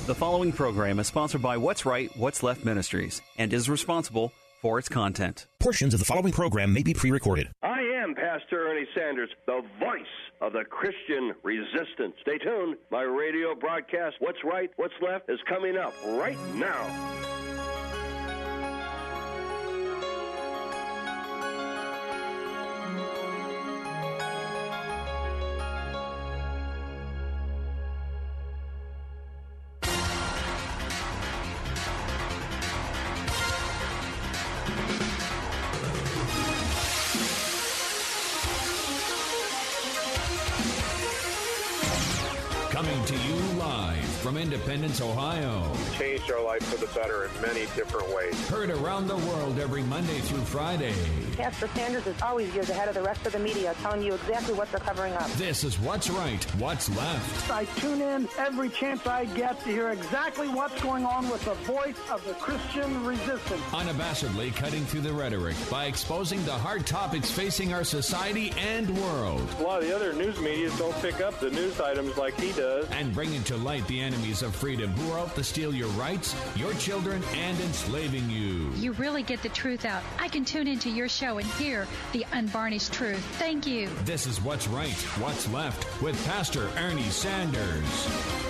The following program is sponsored by What's Right, What's Left Ministries and is responsible for its content. Portions of the following program may be pre-recorded. I am Pastor Ernie Sanders, the voice of the Christian resistance. Stay tuned. My radio broadcast, What's Right, What's Left, is coming up right now. Coming to you live from Independence, Ohio. Changed our life for the better in many different ways. Heard around the world every Monday through Friday. Pastor Sanders is always years ahead of the rest of the media, telling you exactly what they're covering up. This is What's Right, What's Left. I tune in every chance I get to hear exactly what's going on with the voice of the Christian resistance. Unabashedly cutting through the rhetoric by exposing the hard topics facing our society and world. A lot of the other news media don't pick up the news items like he does. And bringing to light the enemies of freedom who are out to steal your rights, your children, and enslaving you. You really get the truth out. I can tune into your show and hear the unvarnished truth. Thank you. This is What's Right, What's Left with Pastor Ernie Sanders.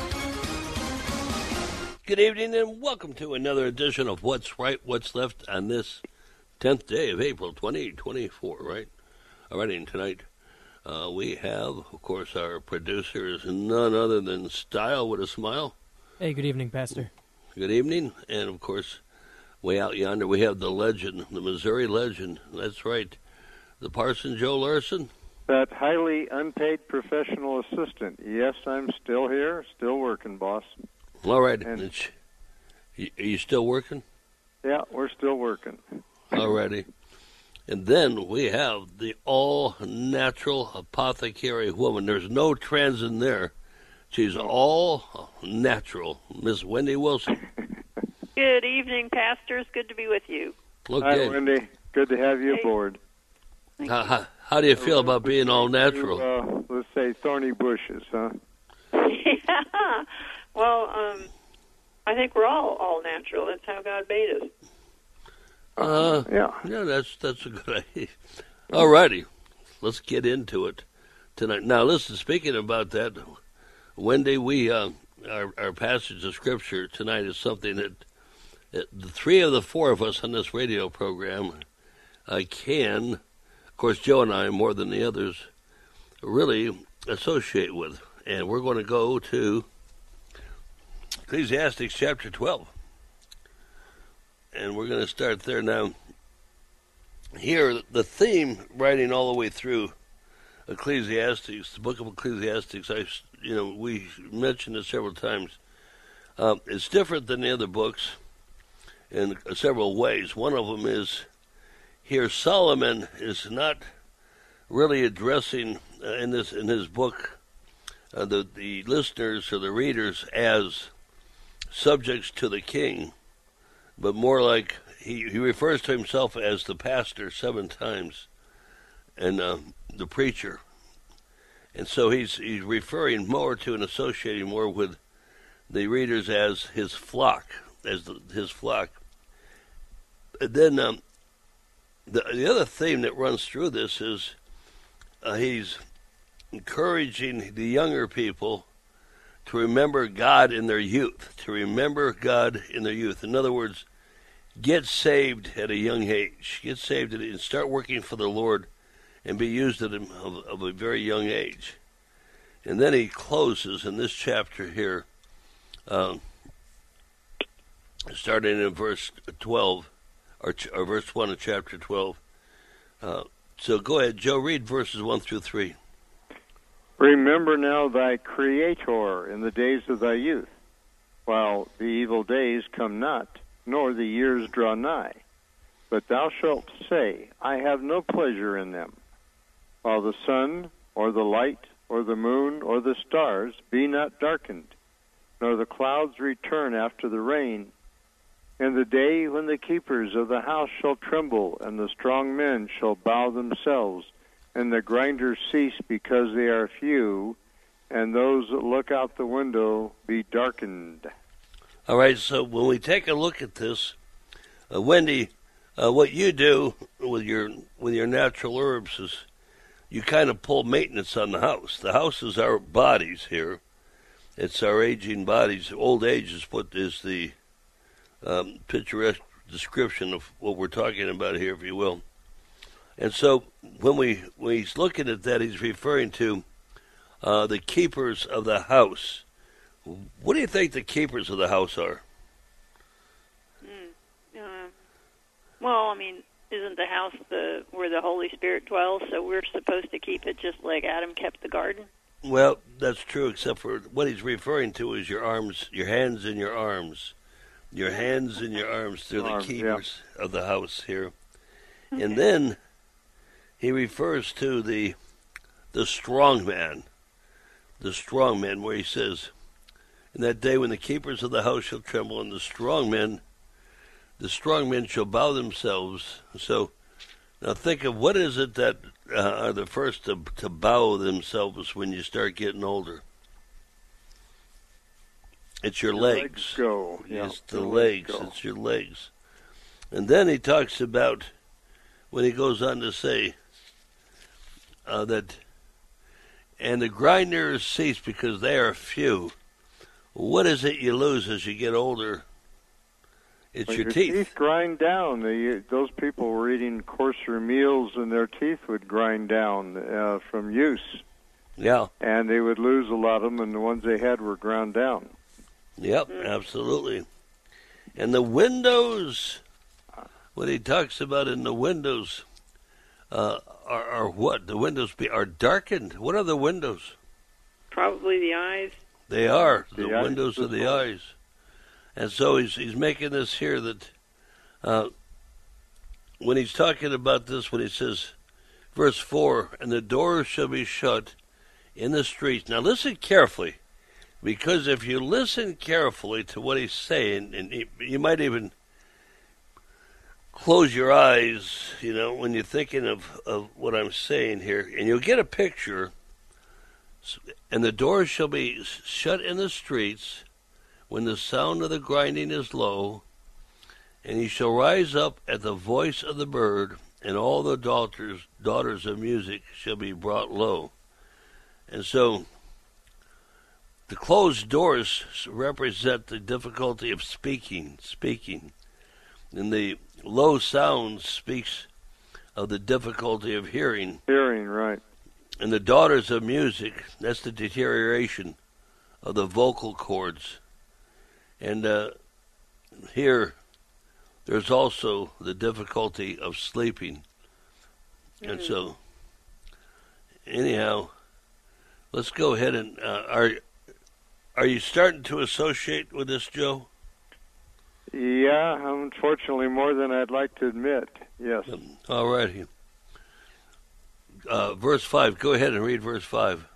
Good evening and welcome to another edition of What's Right, What's Left on this 10th day of April 2024, right? All right, and tonight we have, of course, our producer is none other than Style with a Smile. Hey, good evening, Pastor. Good evening. And, of course, way out yonder we have the legend, the Missouri legend. That's right, the Parson Joe Larson. That highly unpaid professional assistant. Yes, I'm still here, still working, boss. All right. And are you still working? Yeah, we're still working. All righty. And then we have the all-natural apothecary woman. There's no trans in there. She's all natural. Miss Wendy Wilson. Good evening, pastors. Good to be with you. Okay. Hi, Wendy. Good to have you aboard. How do you feel about being all natural? Let's say thorny bushes, huh? Yeah. Well, I think we're all natural. That's how God made us. Yeah, that's a good idea. All righty, let's get into it tonight. Now, listen, speaking about that, Wendy, we our passage of Scripture tonight is something that the three of the four of us on this radio program can, of course, Joe and I more than the others, really associate with. And we're going to go to Ecclesiastes chapter 12. And we're going to start there now. Here, the theme, writing all the way through Ecclesiastes, the book of Ecclesiastes, we mentioned it several times. It's different than the other books in several ways. One of them is here Solomon is not really addressing in his book the listeners or the readers as subjects to the king, but more like he refers to himself as the pastor 7 times and the preacher. And so he's referring more to and associating more with the readers as his flock, his flock. And then the other theme that runs through this is he's encouraging the younger people to remember God in their youth, In other words, get saved at a young age. Get saved and start working for the Lord and be used of a very young age. And then he closes in this chapter here, starting in verse 12, or verse 1 of chapter 12. So go ahead, Joe, read verses 1 through 3. Remember now thy Creator in the days of thy youth, while the evil days come not, nor the years draw nigh. But thou shalt say, I have no pleasure in them, while the sun, or the light, or the moon, or the stars be not darkened, nor the clouds return after the rain. In the day when the keepers of the house shall tremble, and the strong men shall bow themselves, and the grinders cease because they are few, and those that look out the window be darkened. All right, so when we take a look at this, Wendy, what you do with your natural herbs is you kind of pull maintenance on the house. The house is our bodies here. It's our aging bodies. Old age is the picturesque description of what we're talking about here, if you will. And so when he's looking at that, he's referring to the keepers of the house. What do you think the keepers of the house are? Well, I mean, isn't the house where the Holy Spirit dwells? So we're supposed to keep it just like Adam kept the garden? Well, that's true, except for what he's referring to is your arms, your hands and your arms. Your hands and your arms. They're the keepers of the house here. Okay. And then he refers to the strong man. The strong man, where he says, in that day when the keepers of the house shall tremble, and the strong men shall bow themselves. So now think of what is it that are the first to bow themselves when you start getting older? It's your legs. Go. Yeah, it's the legs. It's your legs. And then he talks about, when he goes on to say that, and the grinders cease because they are few. What is it you lose as you get older? It's your teeth. Your teeth grind down. Those people were eating coarser meals, and their teeth would grind down from use. Yeah. And they would lose a lot of them, and the ones they had were ground down. Yep, absolutely. And the windows, what he talks about in the windows, are what? The windows are darkened. What are the windows? Probably the eyes. They are the windows of the eyes. And so he's making this here that when he's talking about this, when he says, verse 4, and the doors shall be shut in the streets. Now listen carefully, because if you listen carefully to what he's saying, and you might even close your eyes, when you're thinking of what I'm saying here, and you'll get a picture. And the doors shall be shut in the streets when the sound of the grinding is low, and he shall rise up at the voice of the bird, and all the daughters of music shall be brought low. And so the closed doors represent the difficulty of speaking. And the low sound speaks of the difficulty of hearing. Hearing, right. And the daughters of music, that's the deterioration of the vocal cords. And here, there's also the difficulty of sleeping. And so, anyhow, let's go ahead and, are you starting to associate with this, Joe? Yeah, unfortunately more than I'd like to admit, yes. All righty. Verse 5, go ahead and read verse 5.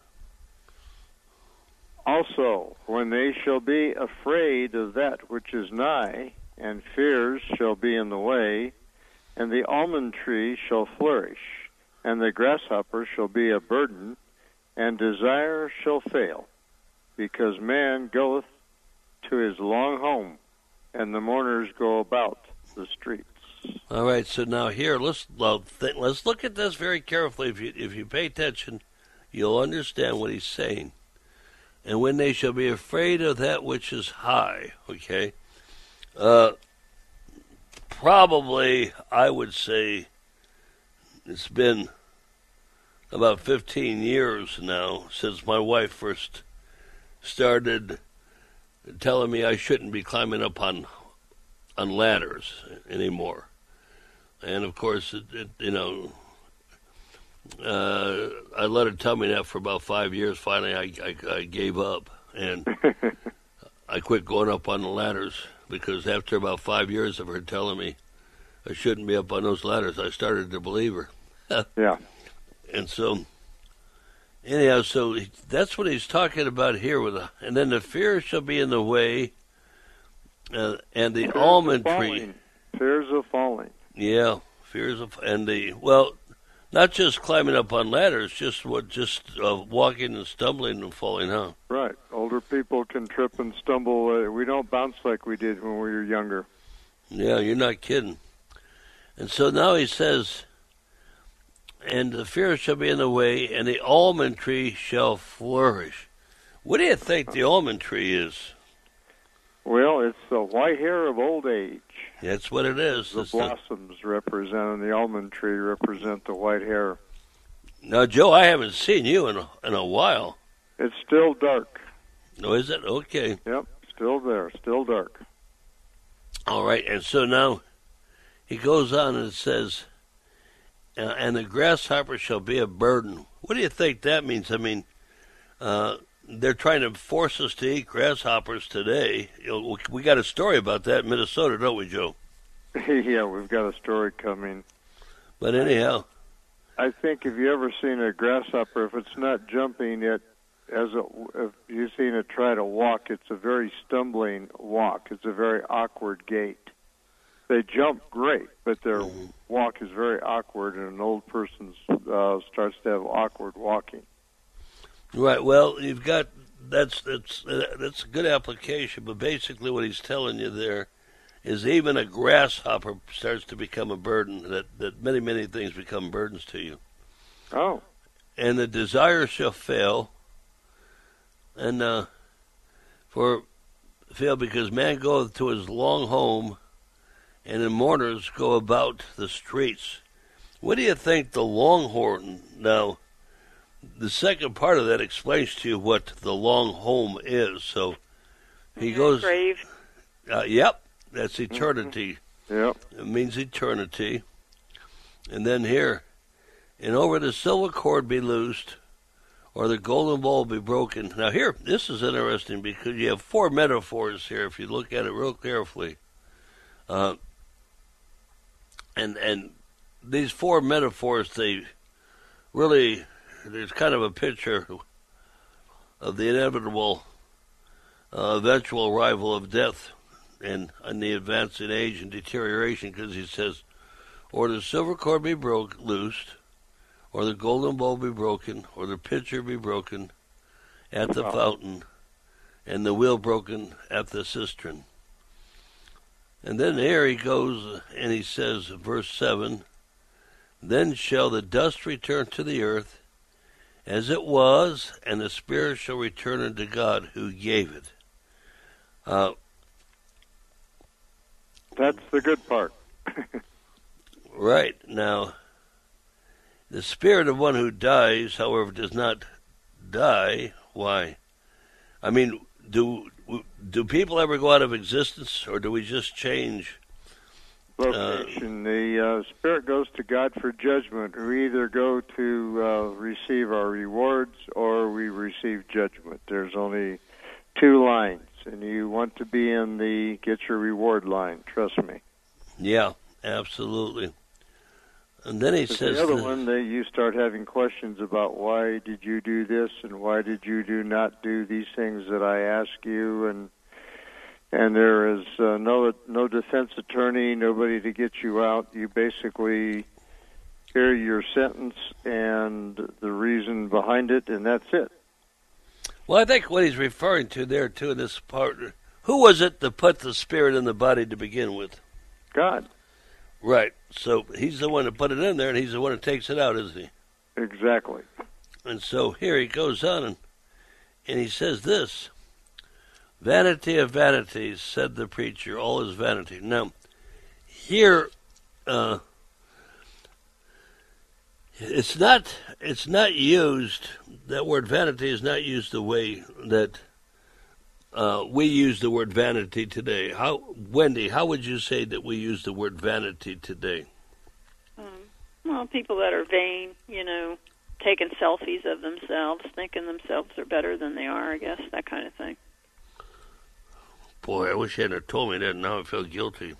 Also, when they shall be afraid of that which is nigh, and fears shall be in the way, and the almond tree shall flourish, and the grasshopper shall be a burden, and desire shall fail, because man goeth to his long home, and the mourners go about the streets. All right, so now here, let's look at this very carefully. If you pay attention, you'll understand what he's saying. And when they shall be afraid of that which is high, okay? Probably, I would say, it's been about 15 years now since my wife first started telling me I shouldn't be climbing up on ladders anymore. And of course, I let her tell me that for about 5 years. Finally, I gave up, and I quit going up on the ladders, because after about 5 years of her telling me I shouldn't be up on those ladders, I started to believe her. Yeah. And so, anyhow, so that's what he's talking about here. And then the fear shall be in the way, and the fears almond tree. Fears of falling. Yeah, fears of, and Not just climbing up on ladders, just walking and stumbling and falling, huh? Right. Older people can trip and stumble. We don't bounce like we did when we were younger. Yeah, you're not kidding. And so now he says, and the fear shall be in the way, and the almond tree shall flourish. What do you think the almond tree is? Well, it's the white hair of old age. That's what it is. The blossoms represent, and the almond tree represent the white hair. Now, Joe, I haven't seen you in a while. It's still dark. Oh, is it? Okay. Yep, still there, still dark. All right, and so now he goes on and says, and the grasshopper shall be a burden. What do you think that means? I mean, they're trying to force us to eat grasshoppers today. We got a story about that in Minnesota, don't we, Joe? Yeah, we've got a story coming. But anyhow, I think if you ever seen a grasshopper, if it's not jumping, if you've seen it try to walk, it's a very stumbling walk. It's a very awkward gait. They jump great, but their walk is very awkward, and an old person starts to have awkward walking. Right. Well, you've got that's a good application, but basically what he's telling you there is even a grasshopper starts to become a burden. That many things become burdens to you. Oh. And the desire shall fail, and fail because man goeth to his long home, and the mourners go about the streets. What do you think the longhorn now? The second part of that explains to you what the long home is. So he goes, grave. Yep, that's eternity. Yep, it means eternity. And then here, and over the silver cord be loosed, or the golden bowl be broken. Now here, this is interesting because you have 4 metaphors here. If you look at it real carefully, and these 4 metaphors, they really. There's kind of a picture of the inevitable eventual arrival of death and the advancing age and deterioration, because he says, or the silver cord be loosed, or the golden bowl be broken, or the pitcher be broken at the fountain, and the wheel broken at the cistern. And then here he goes and he says, verse 7, then shall the dust return to the earth, as it was, and the spirit shall return unto God who gave it. That's the good part. Right. Now, the spirit of one who dies, however, does not die. Why? I mean, do people ever go out of existence, or do we just change location? The spirit goes to God for judgment. We either go to receive our rewards or we receive judgment. There's only 2 lines, and you want to be in the get your reward line. Trust me. Yeah, absolutely. And then he says the other one that you start having questions about why did you do this and why did you not do these things that I ask you, and there is no defense attorney, nobody to get you out. You basically hear your sentence and the reason behind it, and that's it. Well, I think what he's referring to there, too, in this part, who was it that put the spirit in the body to begin with? God. Right. So he's the one that put it in there, and he's the one that takes it out, isn't he? Exactly. And so here he goes on, and he says this, vanity of vanities, said the preacher, all is vanity. Now, here, it's not used, that word vanity is not used the way that we use the word vanity today. Wendy, how would you say that we use the word vanity today? Well, people that are vain, taking selfies of themselves, thinking themselves are better than they are, I guess, that kind of thing. Boy, I wish you hadn't told me that. Now I feel guilty.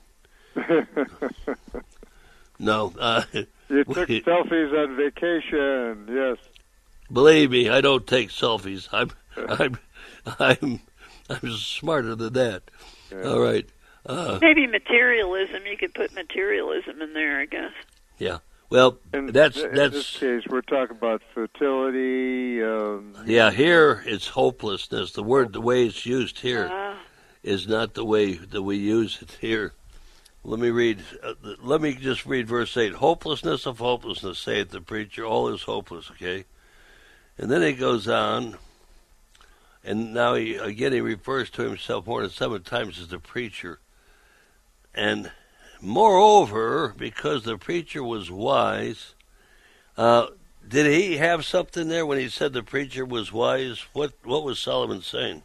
No. You took selfies on vacation, yes. Believe me, I don't take selfies. I'm smarter than that. Yeah. All right. Maybe materialism. You could put materialism in there, I guess. Yeah. Well, in that's this case, we're talking about fertility. Here it's hopelessness. The way it's used here is not the way that we use it here. Let me read. Let me just read verse 8. Hopelessness of hopelessness, saith the preacher. All is hopeless. Okay, and then he goes on, and now he refers to himself more than 7 times as the preacher, and moreover, because the preacher was wise, did he have something there when he said the preacher was wise? What was Solomon saying?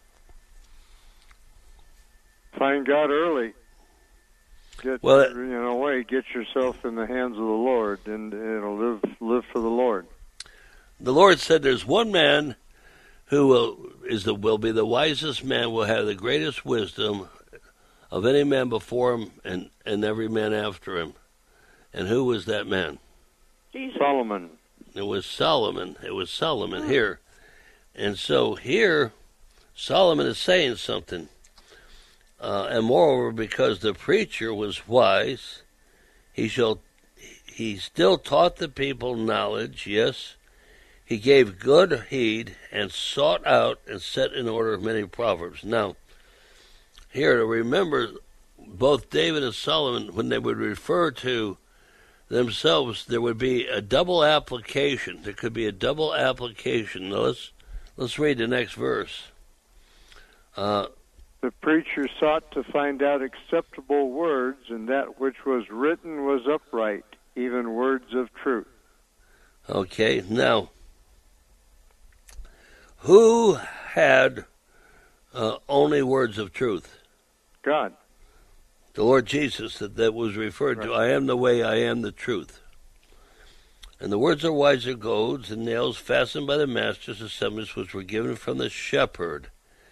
Find God early. Get yourself in the hands of the Lord, and live for the Lord. The Lord said, "There's one man who will be the wisest man, will have the greatest wisdom of any man before him, and every man after him." And who was that man? Jesus. Solomon. It was Solomon. Here, and so here, Solomon is saying something. And moreover, because the preacher was wise, he still taught the people knowledge, yes. He gave good heed and sought out and set in order many proverbs. Now, here to remember, both David and Solomon, when they would refer to themselves, there would be a double application. There could be a double application. Now let's read the next verse. The preacher sought to find out acceptable words, and that which was written was upright, even words of truth. Okay, now, who had only words of truth? God. The Lord Jesus that was referred to. I am the way, I am the truth. And the words are wiser goads and nails fastened by the master's assemblies, which were given from the shepherd.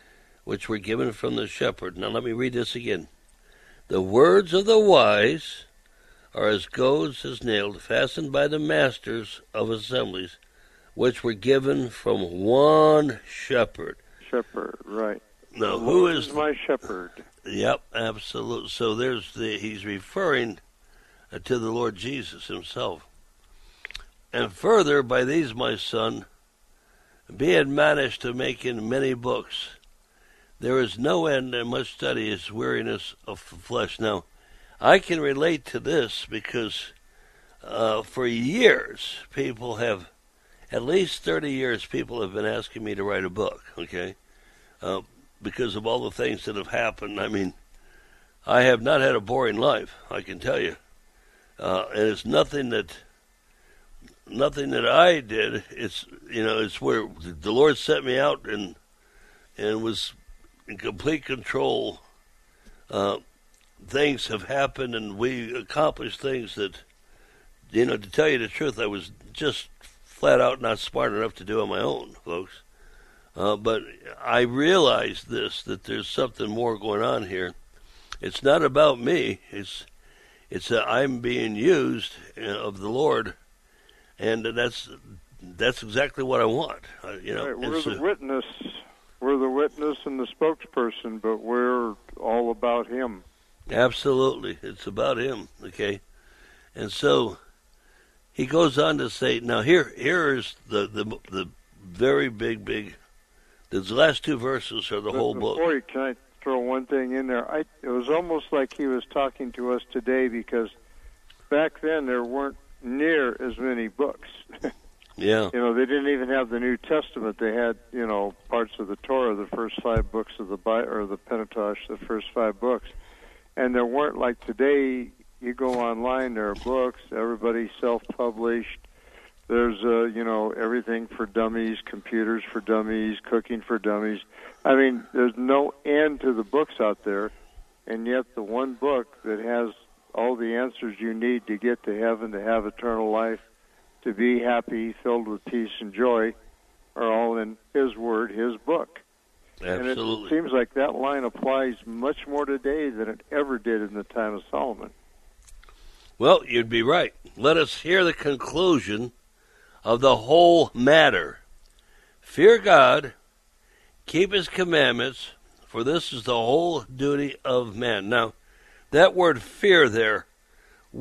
Now let me read this again. The words of the wise are as goads as nailed, fastened by the masters of assemblies, which were given from one shepherd. Shepherd, right. Now, who is my shepherd? Yep, absolutely. So he's referring to the Lord Jesus himself. And further, by these, my son, be admonished to make in many books. There is no end, and much study is weariness of the flesh. Now, I can relate to this because for years, people have, at least 30 years, people have been asking me to write a book, okay? Because of all the things that have happened. I mean, I have not had a boring life, I can tell you. And it's nothing that I did. It's where the Lord set me out and was in complete control. Things have happened, and we accomplished things that, to tell you the truth, I was just flat out not smart enough to do on my own, folks. But I realized that there's something more going on here. It's not about me. It's I'm being used of the Lord, and that's exactly what I want. Right, we're the witness. We're the witness and the spokesperson, but we're all about Him. Absolutely, it's about Him. Okay, and so he goes on to say, now here is the very big. These last 2 verses are the whole book. Can I throw one thing in there? It was almost like he was talking to us today, because back then there weren't near as many books. Yeah. They didn't even have the New Testament. They had, parts of the Torah, the first 5 books of the Bible, or the Pentateuch, the first 5 books. And there weren't, like today, you go online, there are books, everybody's self-published. There's, everything for dummies, computers for dummies, cooking for dummies. I mean, there's no end to the books out there, and yet the one book that has all the answers you need to get to heaven, to have eternal life, to be happy, filled with peace and joy, are all in His Word, His book. Absolutely. And it seems like that line applies much more today than it ever did in the time of Solomon. Well, you'd be right. Let us hear the conclusion of the whole matter. Fear God, keep His commandments, for this is the whole duty of man. Now, that word fear there, what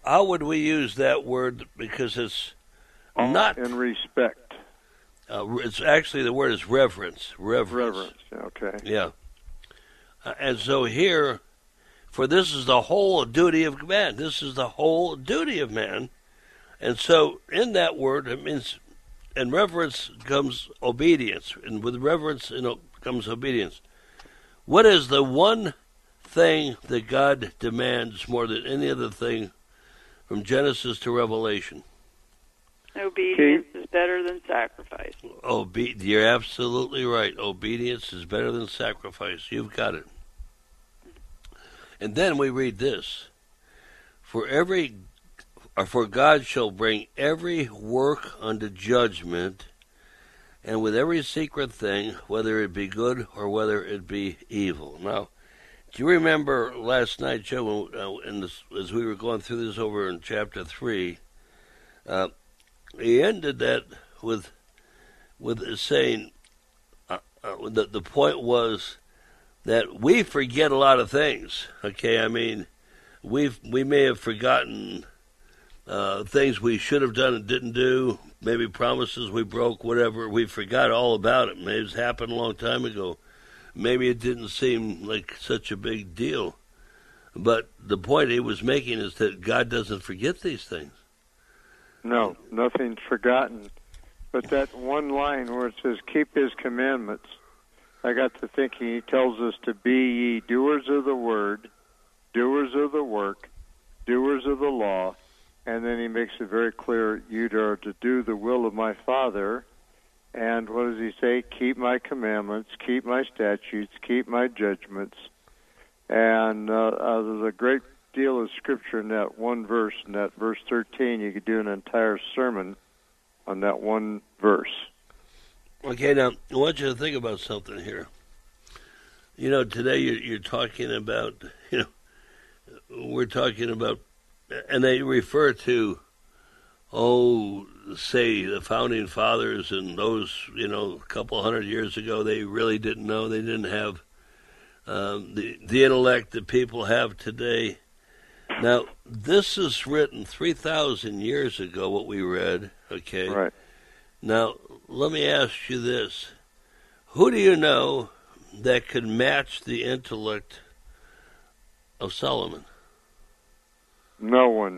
how would we use that word? Because it's not in respect. It's actually, the word is reverence. Reverence. Okay. Yeah. And so here, for this is the whole duty of man. This is the whole duty of man. And so in that word, it means, in reverence comes obedience. And with reverence comes obedience. What is the one thing that God demands more than any other thing from Genesis to Revelation? Obedience is better than sacrifice. You're absolutely right. Obedience is better than sacrifice. You've got it. And then we read this: For God shall bring every work unto judgment, and with every secret thing, whether it be good or whether it be evil. Now, do you remember last night, Joe, as we were going through this over in chapter 3, he ended that with saying, the point was that we forget a lot of things. Okay, I mean, we may have forgotten things we should have done and didn't do, maybe promises we broke, whatever. We forgot all about it. Maybe it's happened a long time ago. Maybe it didn't seem like such a big deal. But the point he was making is that God doesn't forget these things. No, nothing's forgotten. But that one line where it says, keep his commandments, I got to thinking, he tells us to be ye doers of the word, doers of the work, doers of the law, and then he makes it very clear, you are to do the will of my Father. And what does he say? Keep my commandments, keep my statutes, keep my judgments. And there's a great deal of scripture in that one verse. In that verse 13, you could do an entire sermon on that one verse. Okay, now, I want you to think about something here. You know, today you're talking about, we're talking about, and they refer to, say, the founding fathers and those, a couple hundred years ago, they really didn't know. They didn't have the intellect that people have today. Now, this is written 3,000 years ago, what we read, okay? Right. Now, let me ask you this. Who do you know that could match the intellect of Solomon? No one.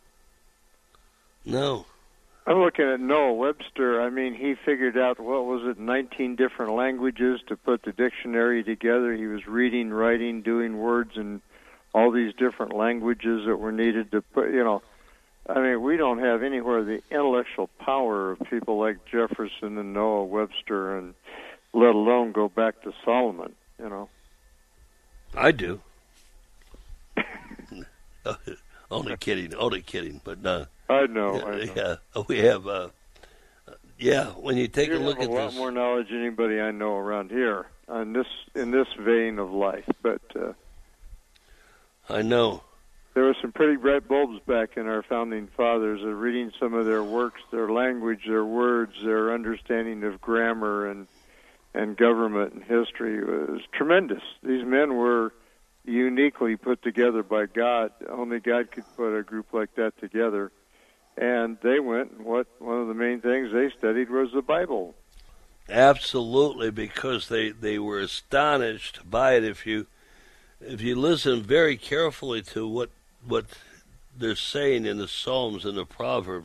No. I'm looking at Noah Webster. I mean, he figured out, 19 different languages to put the dictionary together. He was reading, writing, doing words in all these different languages that were needed to put, I mean, we don't have anywhere the intellectual power of people like Jefferson and Noah Webster, and let alone go back to Solomon, I do. Only kidding, but I know. Yeah, we have. When you take a look at this, you have a lot more knowledge than anybody I know around here in this vein of life. But I know there were some pretty bright bulbs back in our founding fathers. Reading some of their works, their language, their words, their understanding of grammar and government and history was tremendous. These men were uniquely put together by God. Only God could put a group like that together. And they went, one of the main things they studied was the Bible. Absolutely, because they were astonished by it. If you listen very carefully to what they're saying in the Psalms and the Proverbs,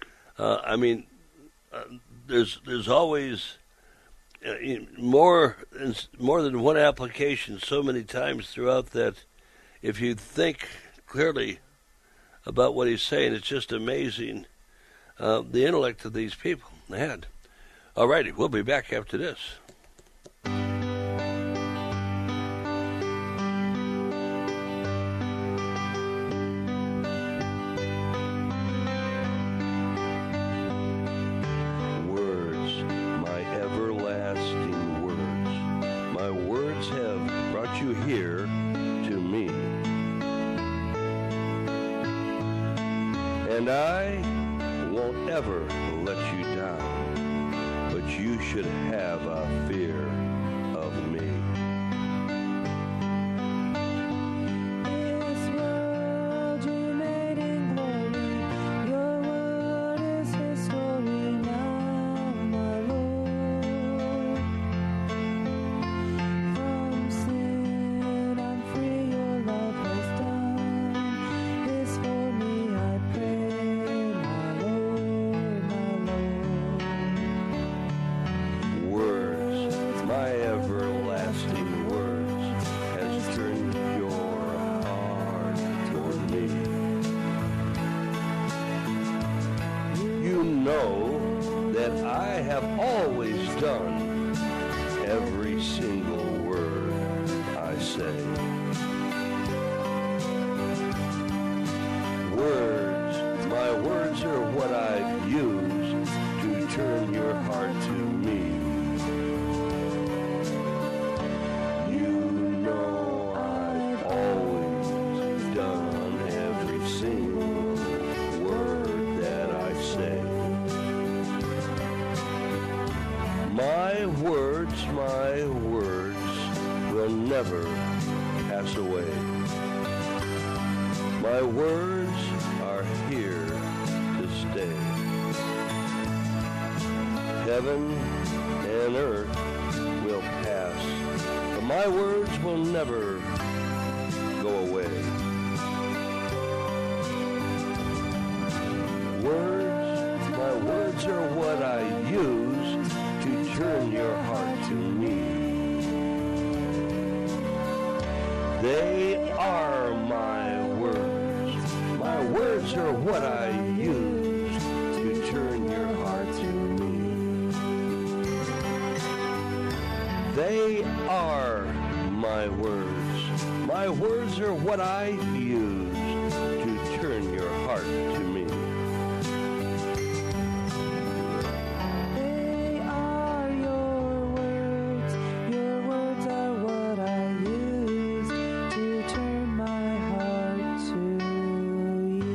there's always more than one application so many times throughout that. If you think clearly about what he's saying, it's just amazing the intellect of these people they had. All righty, we'll be back after this. And I won't ever let you down, but you should have a fear of me. This world you made in glory. know that I have always done every single word I say. Words, my words are what I've used to turn your heart to me. You know I've always done every single word that I say. My words will never pass away. My words are here to stay. Heaven and earth will pass, but my words will never go away. My words are what I use to turn your heart to me. They are my words. My words are what I use to turn your heart to me. They are my words. My words are what I use to turn your heart to me. They are your words. Your words are what I use to turn my heart to you.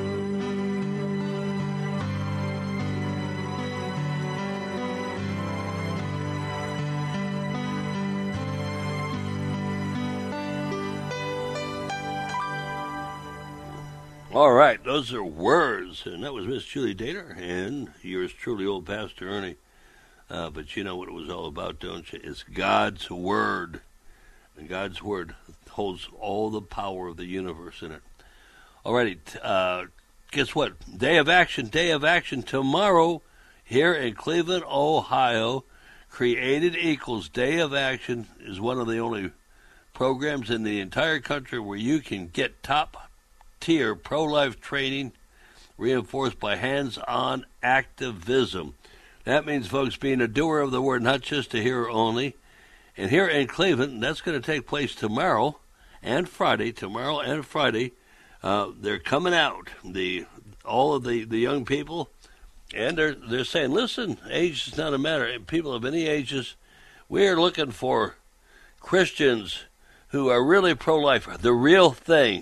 All right, those are words, and that was Miss Julie Dater and yours truly, old Pastor Ernie. But you know what it was all about, don't you? It's God's Word, and God's Word holds all the power of the universe in it. All righty, guess what? Day of action tomorrow here in Cleveland, Ohio. Created Equals Day of Action is one of the only programs in the entire country where you can get top-tier pro-life training reinforced by hands-on activism. That means, folks, being a doer of the word, not just a hearer only. And here in Cleveland, that's going to take place tomorrow and Friday. They're coming out, all of the young people, and they're saying, listen, age is not a matter. People of any ages, we are looking for Christians who are really pro-life, the real thing.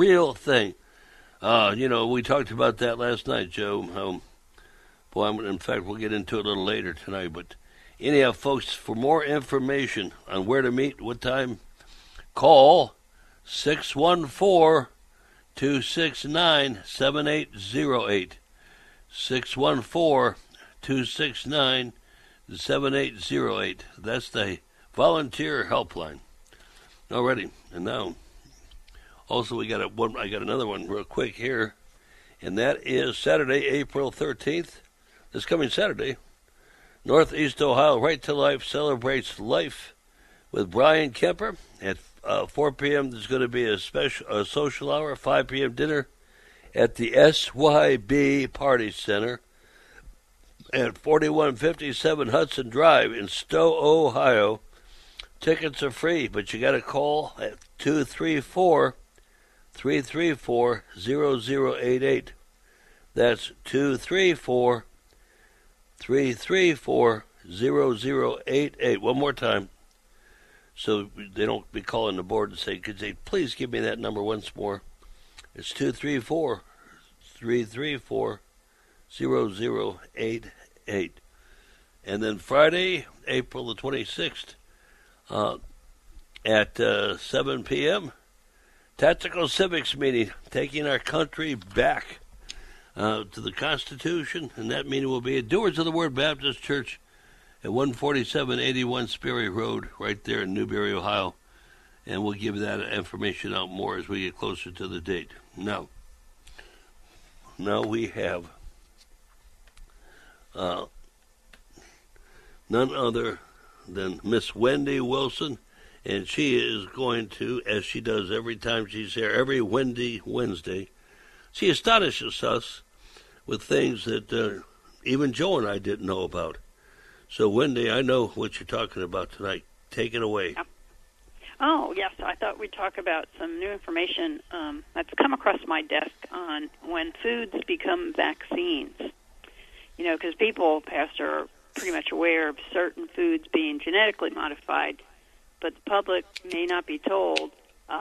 We talked about that last night, Joe. In fact, we'll get into it a little later tonight. But anyhow, folks, for more information on where to meet, what time, call 614-269-7808. 614-269-7808. That's the volunteer helpline. Alrighty, and now, also I got another one real quick here, and that is Saturday, April 13th. This coming Saturday, Northeast Ohio Right to Life celebrates life with Brian Kemper. At 4 p.m. there's going to be a social hour, 5 p.m. dinner at the SYB Party Center at 4157 Hudson Drive in Stowe, Ohio. Tickets are free, but you got to call at 234-334-0088. That's 234-334-0088. One more time, so they don't be calling the board and say, could they please give me that number once more? It's 234-334-0088. And then Friday, April the 26th, at 7 p.m., Tactical Civics meeting, taking our country back to the Constitution, and that meeting will be at Doers of the Word Baptist Church at 14781 Sperry Road, right there in Newberry, Ohio. And we'll give that information out more as we get closer to the date. Now we have none other than Miss Wendy Wilson, and she is going to, as she does every time she's here, every Wednesday, she astonishes us with things that even Joe and I didn't know about. So, Wendy, I know what you're talking about tonight. Take it away. Yeah. Oh, yes. I thought we'd talk about some new information that's come across my desk on when foods become vaccines. You know, because people, Pastor, are pretty much aware of certain foods being genetically modified, but the public may not be told,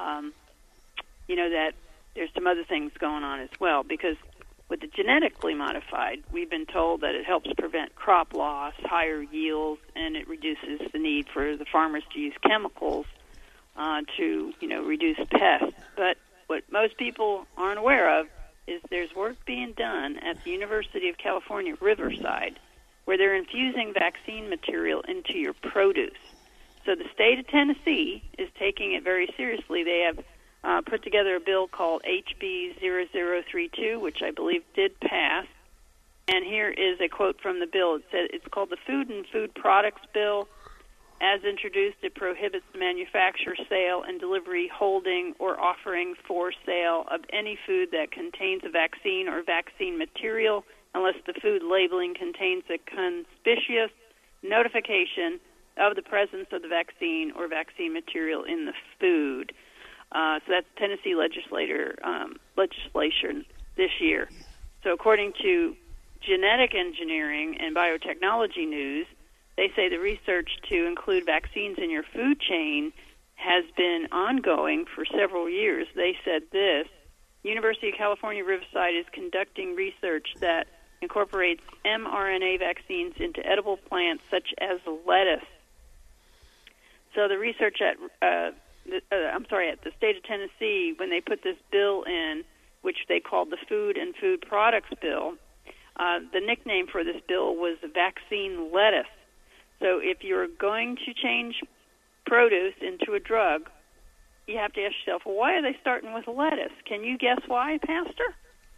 that there's some other things going on as well. Because with the genetically modified, we've been told that it helps prevent crop loss, higher yields, and it reduces the need for the farmers to use chemicals to reduce pests. But what most people aren't aware of is there's work being done at the University of California, Riverside, where they're infusing vaccine material into your produce. So the state of Tennessee is taking it very seriously. They have put together a bill called HB 0032, which I believe did pass. And here is a quote from the bill. It said it's called the Food and Food Products Bill. As introduced, it prohibits the manufacture, sale, and delivery, holding, or offering for sale of any food that contains a vaccine or vaccine material unless the food labeling contains a conspicuous notification of the presence of the vaccine or vaccine material in the food. So that's Tennessee legislation this year. So according to Genetic Engineering and Biotechnology News, they say the research to include vaccines in your food chain has been ongoing for several years. They said this: University of California, Riverside is conducting research that incorporates mRNA vaccines into edible plants such as lettuce. So the research at the state of Tennessee, when they put this bill in, which they called the Food and Food Products Bill, the nickname for this bill was vaccine lettuce. So if you're going to change produce into a drug, you have to ask yourself, well, why are they starting with lettuce? Can you guess why, Pastor?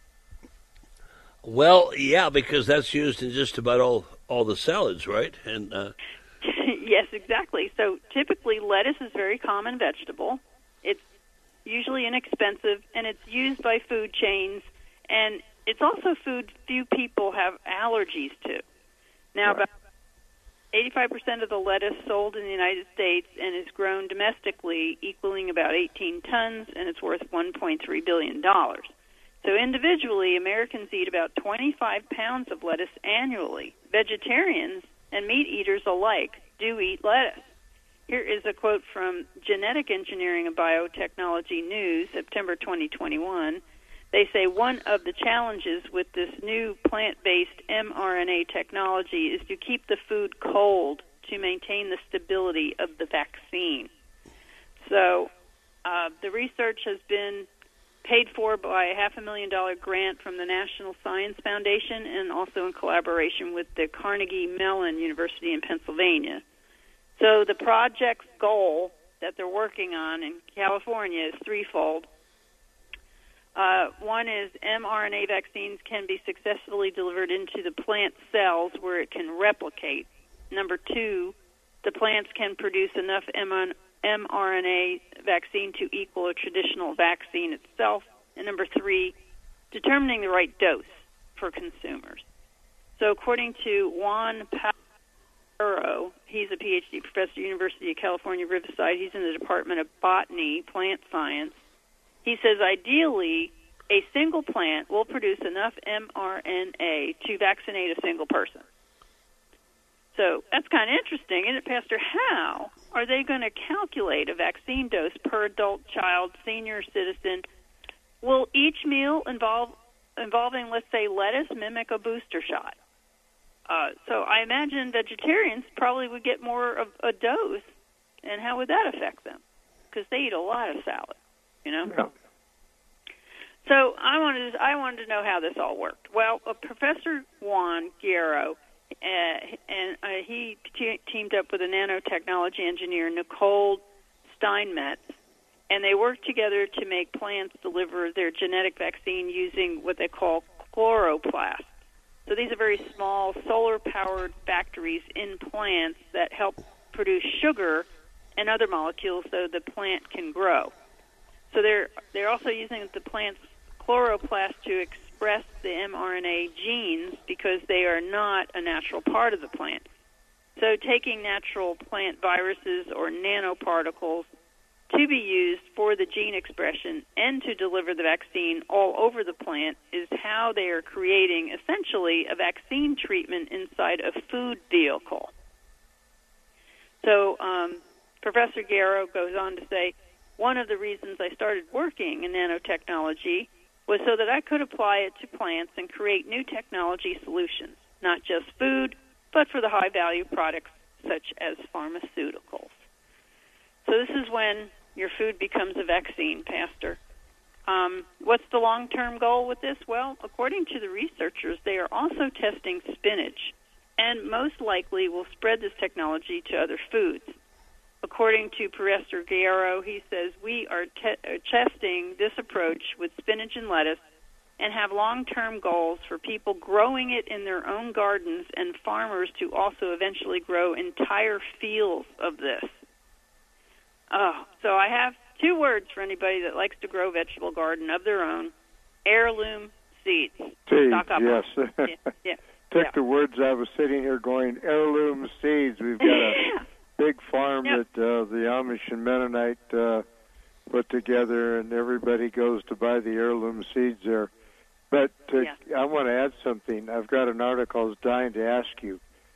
Well, yeah, because that's used in just about all the salads, right? And yes, exactly. So typically lettuce is a very common vegetable. It's usually inexpensive, and it's used by food chains, and it's also food few people have allergies to. Now, right. About 85% of the lettuce sold in the United States and is grown domestically, equaling about 18 tons, and it's worth $1.3 billion. So individually, Americans eat about 25 pounds of lettuce annually. Vegetarians and meat eaters alike do eat lettuce. Here is a quote from Genetic Engineering and Biotechnology News, September 2021. They say one of the challenges with this new plant-based mRNA technology is to keep the food cold to maintain the stability of the vaccine. So the research has been paid for by a $500,000 grant from the National Science Foundation and also in collaboration with the Carnegie Mellon University in Pennsylvania. So the project's goal that they're working on in California is threefold. One is mRNA vaccines can be successfully delivered into the plant cells where it can replicate. Number two, the plants can produce enough mRNA vaccine to equal a traditional vaccine itself. And number three, determining the right dose for consumers. So according to Juan Paro, he's a PhD professor at the University of California, Riverside. He's in the Department of Botany, Plant Science. He says ideally a single plant will produce enough mRNA to vaccinate a single person. So that's kind of interesting, isn't it, Pastor? How are they going to calculate a vaccine dose per adult, child, senior citizen? Will each meal involving, let's say, lettuce mimic a booster shot? So I imagine vegetarians probably would get more of a dose, and how would that affect them? Because they eat a lot of salad, Yeah. So I wanted to know how this all worked. Well, Professor Juan Guerrero, he teamed up with a nanotechnology engineer, Nicole Steinmetz, and they worked together to make plants deliver their genetic vaccine using what they call chloroplasts. So these are very small solar-powered factories in plants that help produce sugar and other molecules so the plant can grow. So they're also using the plant's chloroplast to express the mRNA genes because they are not a natural part of the plant. So taking natural plant viruses or nanoparticles to be used for the gene expression and to deliver the vaccine all over the plant is how they are creating essentially a vaccine treatment inside a food vehicle. So Professor Garrow goes on to say, one of the reasons I started working in nanotechnology was so that I could apply it to plants and create new technology solutions, not just food, but for the high-value products such as pharmaceuticals. So this is when your food becomes a vaccine, Pastor. What's the long-term goal with this? Well, according to the researchers, they are also testing spinach and most likely will spread this technology to other foods. According to Professor Garrow, he says, we are testing this approach with spinach and lettuce and have long-term goals for people growing it in their own gardens and farmers to also eventually grow entire fields of this. So I have two words for anybody that likes to grow vegetable garden of their own: heirloom seeds. Seeds, yes. Yeah. Took the words. I was sitting here going, heirloom seeds. We've got a big farm that the Amish and Mennonite put together, and everybody goes to buy the heirloom seeds there. But I want to add something. I've got an article I was dying to ask you.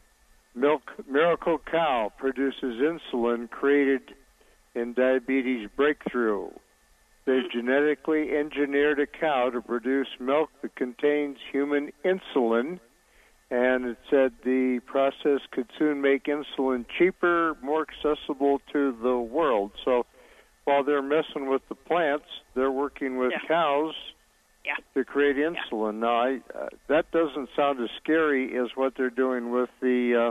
Miracle Cow produces insulin created in diabetes breakthrough. They've genetically engineered a cow to produce milk that contains human insulin, and it said the process could soon make insulin cheaper, more accessible to the world. So while they're messing with the plants, they're working with cows to create insulin. Now, that doesn't sound as scary as what they're doing with the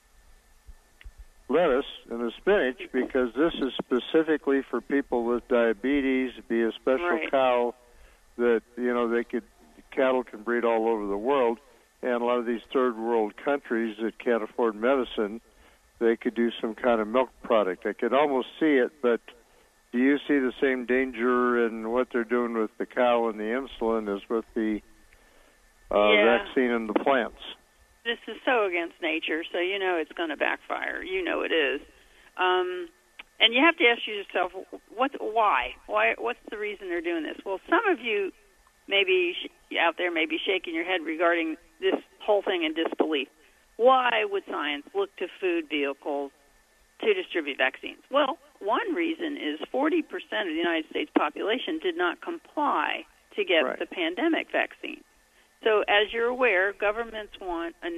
lettuce and the spinach, because this is specifically for people with diabetes, be a special cow that, cattle can breed all over the world, and a lot of these third world countries that can't afford medicine, they could do some kind of milk product. I could almost see it, but do you see the same danger in what they're doing with the cow and the insulin as with the vaccine and the plants? This is so against nature, so you know it's going to backfire. You know it is. And you have to ask yourself, why? What's the reason they're doing this? Well, some of you maybe out there may be shaking your head regarding this whole thing in disbelief. Why would science look to food vehicles to distribute vaccines? Well, one reason is 40% of the United States population did not comply to get the pandemic vaccine. So as you're aware, governments want a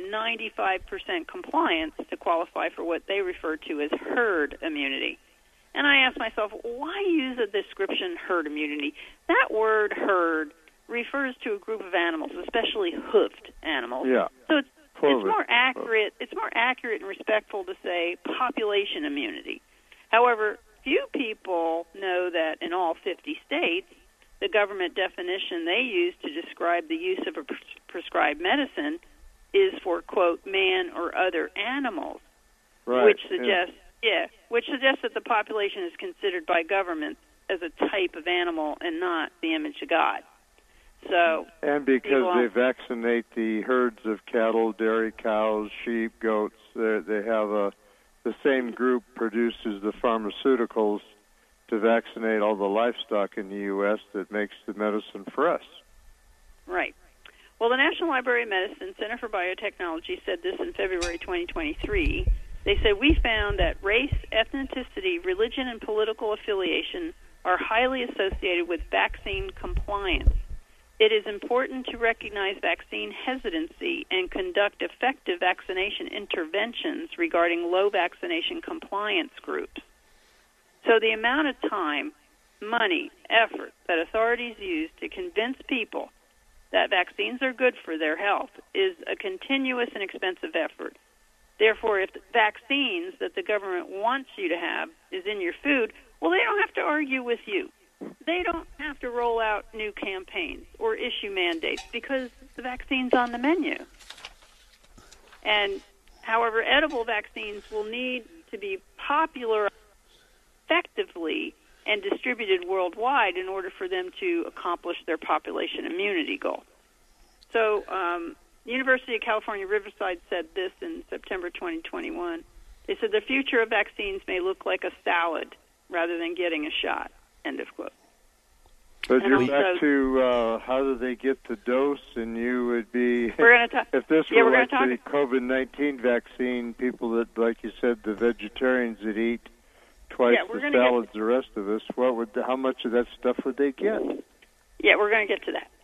95% compliance to qualify for what they refer to as herd immunity. And I ask myself, why use a description herd immunity? That word herd refers to a group of animals, especially hoofed animals. Yeah. So it's more accurate. It's more accurate and respectful to say population immunity. However, few people know that in all 50 states, the government definition they use to describe the use of a prescribed medicine is for, quote, man or other animals, which suggests that the population is considered by governments as a type of animal and not the image of God. So, and because they vaccinate the herds of cattle, dairy cows, sheep, goats, they have the same group produces the pharmaceuticals to vaccinate all the livestock in the U.S. that makes the medicine for us. Right. Well, the National Library of Medicine Center for Biotechnology said this in February 2023. They said, we found that race, ethnicity, religion, and political affiliation are highly associated with vaccine compliance. It is important to recognize vaccine hesitancy and conduct effective vaccination interventions regarding low vaccination compliance groups. So the amount of time, money, effort that authorities use to convince people that vaccines are good for their health is a continuous and expensive effort. Therefore, if the vaccines that the government wants you to have is in your food, well, they don't have to argue with you. They don't have to roll out new campaigns or issue mandates because the vaccine's on the menu. And, however, edible vaccines will need to be popular effectively and distributed worldwide in order for them to accomplish their population immunity goal. So, University of California, Riverside said this in September 2021. They said the future of vaccines may look like a salad rather than getting a shot, end of quote. But you're back to how do they get the dose, and you would be, if this were like the COVID-19 vaccine, people that, like you said, the vegetarians that eat twice the salads the rest of us, how much of that stuff would they get? Yeah, we're going to get to that.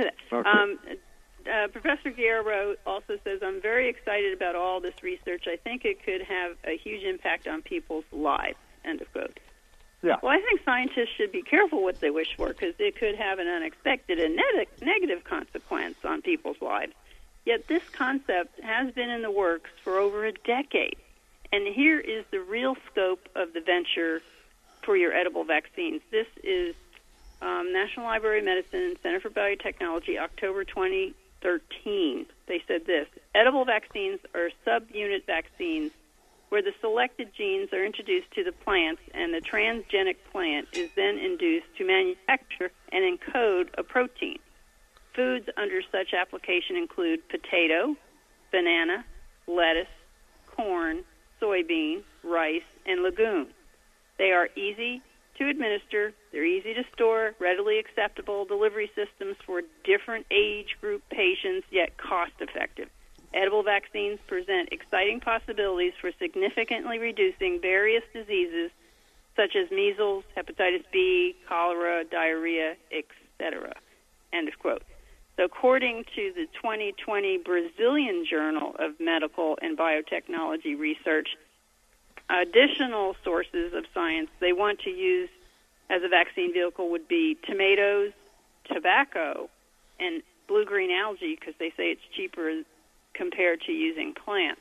Okay. Professor Guerrero also says, I'm very excited about all this research. I think it could have a huge impact on people's lives, end of quote. Yeah. Well, I think scientists should be careful what they wish for because it could have an unexpected and negative consequence on people's lives. Yet this concept has been in the works for over a decade. And here is the real scope of the venture for your edible vaccines. This is National Library of Medicine and Center for Biotechnology, October 2013. They said this: edible vaccines are subunit vaccines where the selected genes are introduced to the plants and the transgenic plant is then induced to manufacture and encode a protein. Foods under such application include potato, banana, lettuce, corn, soybean, rice, and legumes. They are easy to administer, they're easy to store, readily acceptable delivery systems for different age group patients, yet cost-effective. Edible vaccines present exciting possibilities for significantly reducing various diseases such as measles, hepatitis B, cholera, diarrhea, etc. End of quote. So according to the 2020 Brazilian Journal of Medical and Biotechnology Research, additional sources of science they want to use as a vaccine vehicle would be tomatoes, tobacco, and blue-green algae because they say it's cheaper compared to using plants.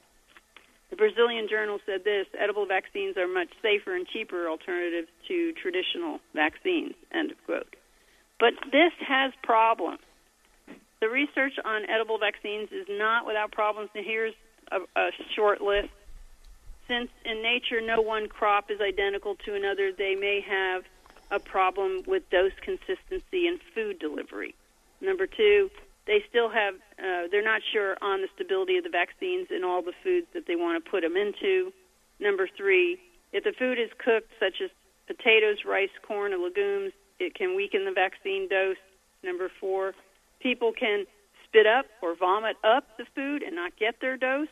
The Brazilian Journal said this: edible vaccines are much safer and cheaper alternatives to traditional vaccines, end of quote. But this has problems. The research on edible vaccines is not without problems, and here's a short list. Since in nature no one crop is identical to another, they may have a problem with dose consistency and food delivery. Number two, they still have, they're not sure on the stability of the vaccines in all the foods that they want to put them into. Number three, if the food is cooked, such as potatoes, rice, corn, or legumes, it can weaken the vaccine dose. Number four, people can spit up or vomit up the food and not get their dose.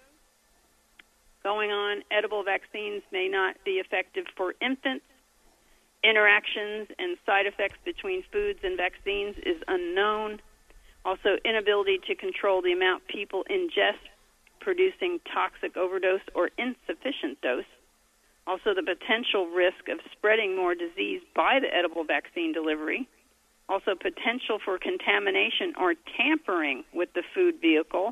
Going on, edible vaccines may not be effective for infants. Interactions and side effects between foods and vaccines is unknown. Also, inability to control the amount people ingest, producing toxic overdose or insufficient dose. Also, the potential risk of spreading more disease by the edible vaccine delivery. Also, potential for contamination or tampering with the food vehicle.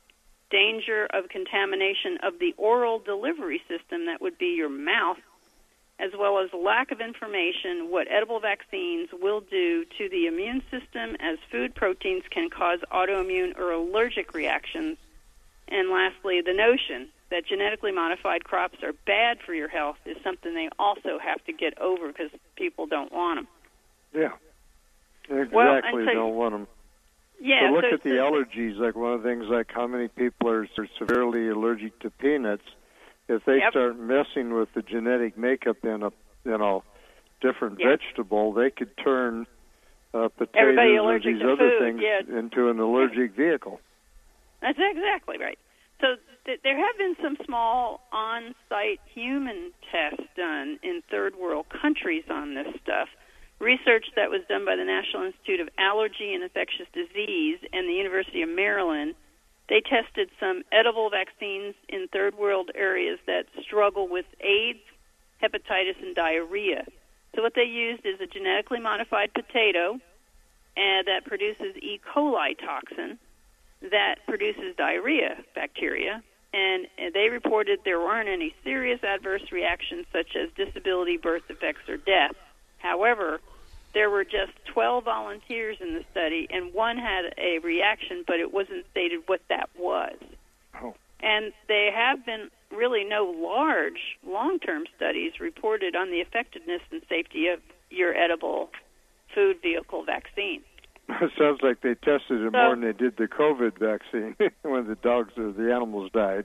Danger of contamination of the oral delivery system, that would be your mouth, as well as lack of information what edible vaccines will do to the immune system, as food proteins can cause autoimmune or allergic reactions. And lastly, the notion that genetically modified crops are bad for your health is something they also have to get over because people don't want them. Yeah, exactly, don't want them. Yeah, but look at the allergies, like one of the things, like how many people are severely allergic to peanuts. If they start messing with the genetic makeup in a different vegetable, they could turn potatoes or these other things into an allergic vehicle. That's exactly right. So there have been some small on-site human tests done in third world countries on this stuff. Research that was done by the National Institute of Allergy and Infectious Disease and the University of Maryland, they tested some edible vaccines in third world areas that struggle with AIDS, hepatitis, and diarrhea. So what they used is a genetically modified potato that produces E. coli toxin that produces diarrhea bacteria, and they reported there weren't any serious adverse reactions such as disability, birth defects, or death. However, there were just 12 volunteers in the study, and one had a reaction, but it wasn't stated what that was. Oh. And there have been really no large, long-term studies reported on the effectiveness and safety of your edible food vehicle vaccine. sounds like they tested it more than they did the COVID vaccine when the dogs or the animals died.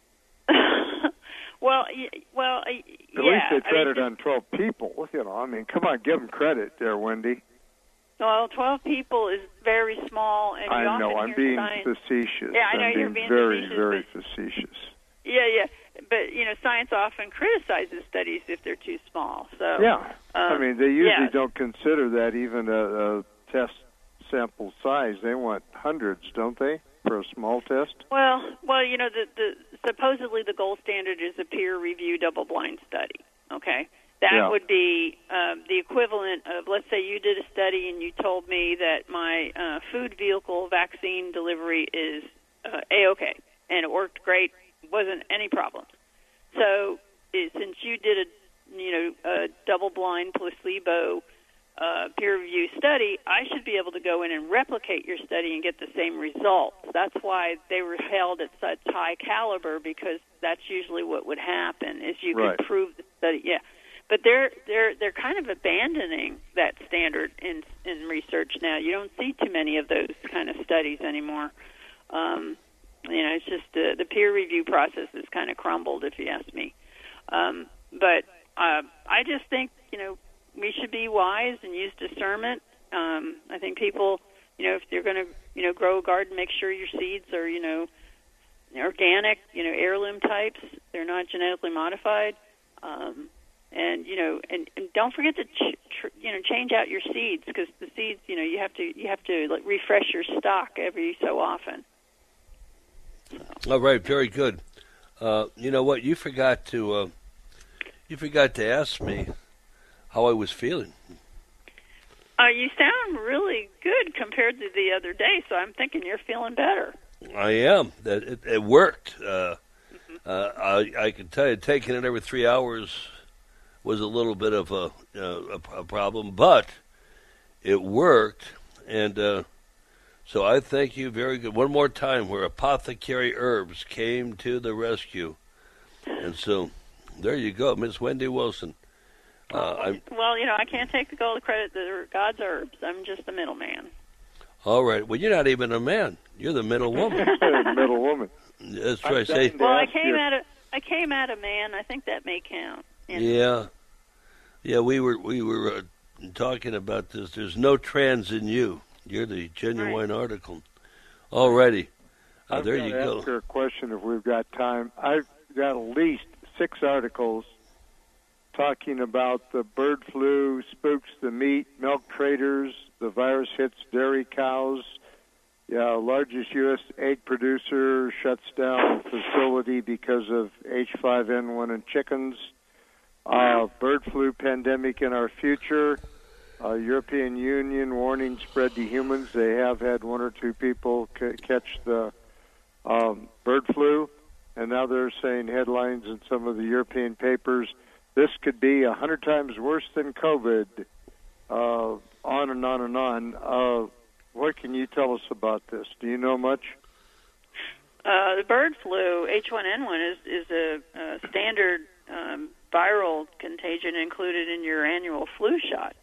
Well, At least they tried it on 12 people. You know, I mean, come on, give them credit there, Wendy. Well, 12 people is very small, and I you know, often I'm hear being science. facetious. Yeah, I know I'm you're being being very, facetious, very but- facetious. Yeah. But, science often criticizes studies if they're too small. So Yeah. I mean, they usually yeah. don't consider that even a test sample size. They want hundreds, don't they, for a small test? Well, the supposedly the gold standard is a peer-reviewed double-blind study. Okay, that would be the equivalent of, let's say, you did a study and you told me that my food vehicle vaccine delivery is A-OK, and it worked great, wasn't any problem. So since you did a double-blind placebo peer-reviewed study, I should be able to go in and replicate your study and get the same results. That's why they were held at such high caliber, because that's usually what would happen is you could prove the study. Yeah, but they're kind of abandoning that standard in research now. You don't see too many of those kind of studies anymore. It's just the peer review process has kind of crumbled, if you ask me. But I just think we should be wise and use discernment. I think people, if they're going to, grow a garden, make sure your seeds are, organic, heirloom types. They're not genetically modified. And don't forget to, change out your seeds, because the seeds, you have to like, refresh your stock every so often. All right, very good. You know what? You forgot to ask me how I was feeling. You sound really good compared to the other day, so I'm thinking you're feeling better. I am. It worked. I can tell you, taking it every 3 hours was a little bit of a problem, but it worked, and so I thank you very good. One more time, where Apothecary Herbs came to the rescue, and so there you go, Miss Wendy Wilson. I can't take the gold credit. They're God's herbs. I'm just the middleman. All right. Well, you're not even a man. You're the middle woman. Middle woman. That's right. Say, well, I came out a man. I think that may count. Yeah. We were talking about this. There's no trans in you. You're the genuine article. All righty. There you go. Ask her a question if we've got time. I've got at least 6 articles talking about the bird flu spooks the meat, milk traders, the virus hits dairy cows, largest U.S. egg producer shuts down facility because of H5N1 in chickens, bird flu pandemic in our future, European Union warning spread to humans. They have had 1 or 2 people catch the bird flu, and now they're saying headlines in some of the European papers, this could be 100 times worse than COVID, on and on and on. What can you tell us about this? Do you know much? The bird flu, H1N1, is a standard viral contagion included in your annual flu shot.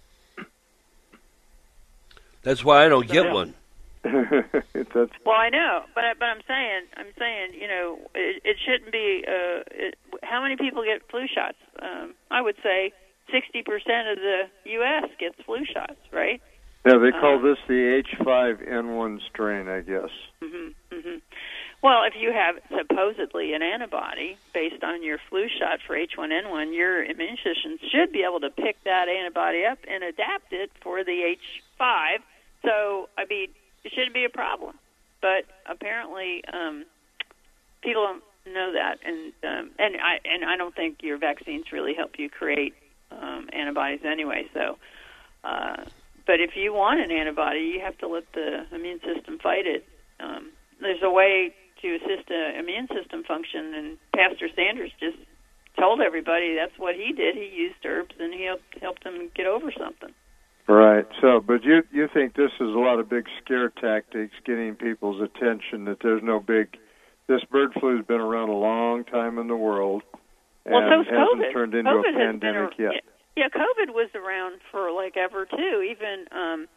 That's why I don't get one. Well, I know, but I'm saying, it shouldn't be. How many people get flu shots? I would say 60% of the U.S. gets flu shots, right? Yeah, they call this the H5N1 strain, I guess. Well, if you have supposedly an antibody based on your flu shot for H1N1, your immune system should be able to pick that antibody up and adapt it for the H5. So, it shouldn't be a problem. But apparently, people don't know that, and I don't think your vaccines really help you create antibodies anyway. So, but if you want an antibody, you have to let the immune system fight it. There's a way to assist the immune system function, and Pastor Sanders just told everybody that's what he did. He used herbs, and he helped them get over something. Right. So, but you think this is a lot of big scare tactics, getting people's attention, that there's no big... This bird flu's been around a long time in the world, and so's hasn't COVID. turned into COVID a pandemic yet. Yeah, COVID was around for ever too. Even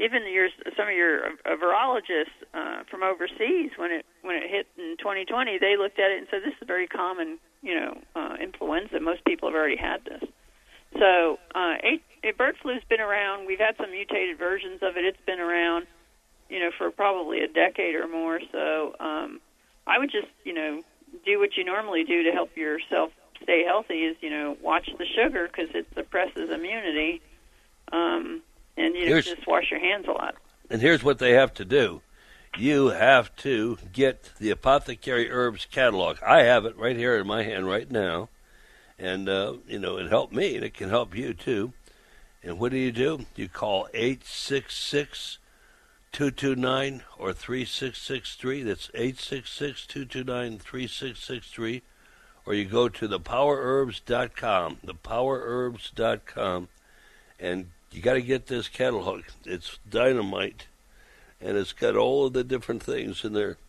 even some of your virologists from overseas, when it hit in 2020, they looked at it and said this is a very common, influenza. Most people have already had this. So bird flu's been around. We've had some mutated versions of it. It's been around, for probably a decade or more. So I would just, do what you normally do to help yourself stay healthy is, watch the sugar because it suppresses immunity. And just wash your hands a lot. And here's what they have to do. You have to get the Apothecary Herbs catalog. I have it right here in my hand right now. And, it helped me, and it can help you, too. And what do? You call 866-229 or 3663. That's 866-229-3663. Or you go to thepowerherbs.com, thepowerherbs.com, and you got to get this catalog. It's dynamite, and it's got all of the different things in there.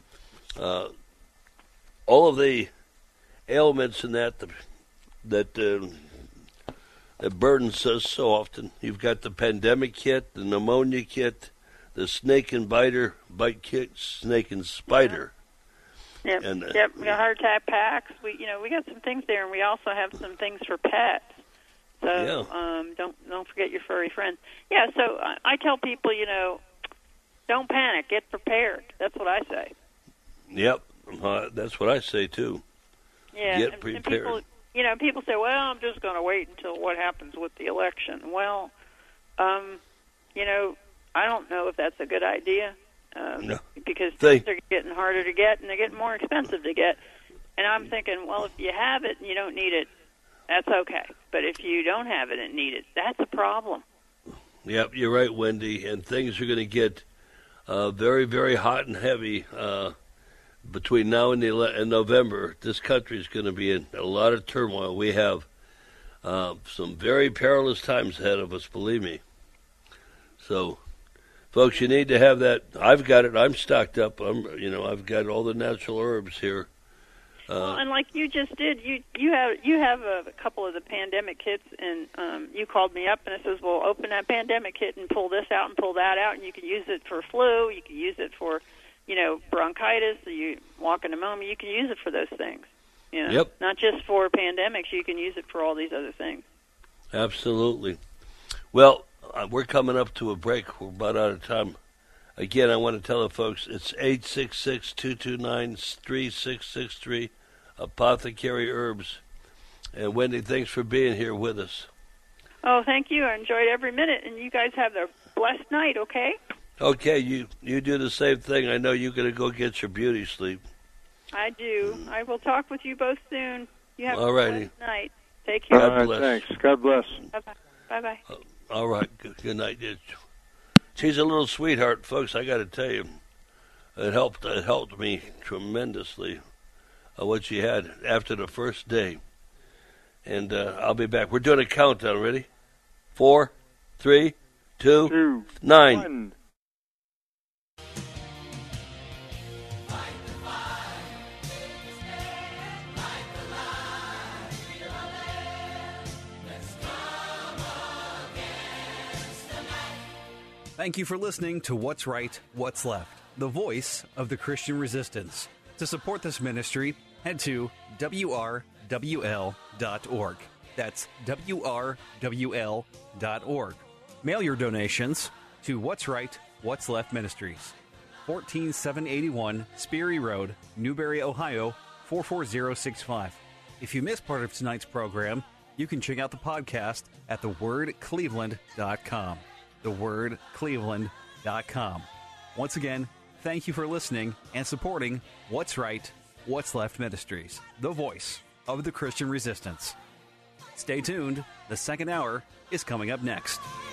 All of the ailments in that burdens us so often. You've got the pandemic kit, the pneumonia kit, the snake and bite kit, snake and spider. Yep. And, we got heart attack packs. We got some things there, and we also have some things for pets. So don't forget your furry friends. Yeah. So I tell people, don't panic. Get prepared. That's what I say. Yep. That's what I say too. Yeah. Get prepared. And people say, well, I'm just going to wait until what happens with the election. Well, I don't know if that's a good idea. No. Because things are getting harder to get, and they're getting more expensive to get. And I'm thinking, well, if you have it and you don't need it, that's okay. But if you don't have it and need it, that's a problem. Yep, you're right, Wendy. And things are going to get very, very hot and heavy between now and November. This country is going to be in a lot of turmoil. We have some very perilous times ahead of us, believe me. So, folks, you need to have that. I've got it. I'm stocked up. I've got all the natural herbs here. And like you just did, you have a couple of the pandemic kits, and you called me up and it says, well, open that pandemic kit and pull this out and pull that out, and you can use it for flu, you can use it for, bronchitis, you walk in pneumonia, you can use it for those things. Yep. Not just for pandemics, you can use it for all these other things. Absolutely. Well, we're coming up to a break. We're about out of time. Again, I want to tell the folks, it's 866-229-3663, Apothecary Herbs. And Wendy, thanks for being here with us. Oh, thank you. I enjoyed every minute, and you guys have a blessed night, okay? Okay, you do the same thing. I know you're going to go get your beauty sleep. I do. I will talk with you both soon. You have a blessed night. Take care. God bless. Thanks. God bless. Bye-bye. Bye-bye. All right. Good night. She's a little sweetheart, folks. I got to tell you, it helped me tremendously. What she had after the first day, and I'll be back. We're doing a countdown. Ready? 4, 3, 2, 9. 1. Thank you for listening to What's Right, What's Left, the voice of the Christian resistance. To support this ministry, head to WRWL.org. That's WRWL.org. Mail your donations to What's Right, What's Left Ministries, 14781 Sperry Road, Newberry, Ohio, 44065. If you missed part of tonight's program, you can check out the podcast at thewordcleveland.com. thewordcleveland.com. Once again, thank you for listening and supporting What's Right, What's Left Ministries, the voice of the Christian resistance. Stay tuned. The second hour is coming up next.